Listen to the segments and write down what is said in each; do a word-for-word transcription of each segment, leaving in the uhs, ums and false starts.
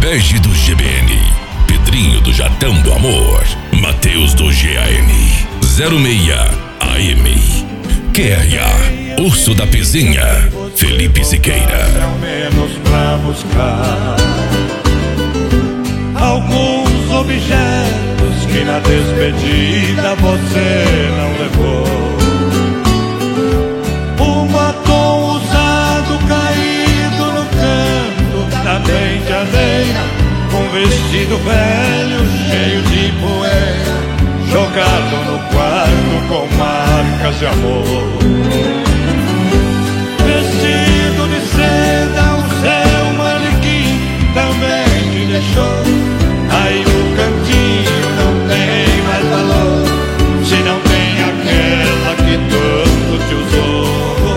Regi do G B N, Pedrinho do Jatão do Amor, Matheus do G A N, zero seis A M, Q R A, Urso da Pezinha, Felipe Siqueira. Ao menos pra buscar alguns objetos que na despedida você não levou. Um batom usado caído no canto da penteadeira, um vestido velho cheio de poeira jogado no quarto com marcas de amor. Vestido de seda, o seu manequim também te deixou. Aí no cantinho não tem mais valor, se não tem aquela que tanto te usou.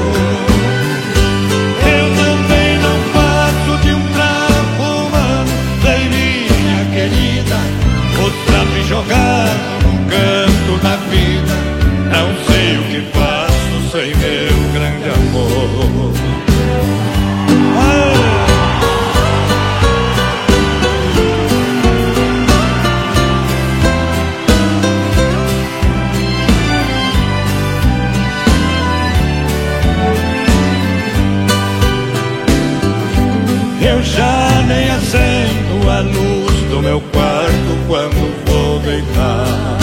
Eu também não passo de um trapo humano, vem minha querida, o trapo jogado num canto da vida. Não sei o que faço sem meu grande amor. Ah! Eu já nem acendo a luz do meu quarto quando vou deitar,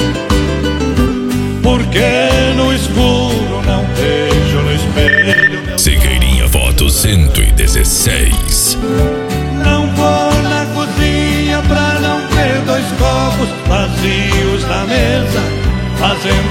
porque no escuro não vejo no espelho meu... Siqueirinha Foto cento e dezesseis. Não vou na cozinha pra não ver dois copos vazios na mesa, fazendo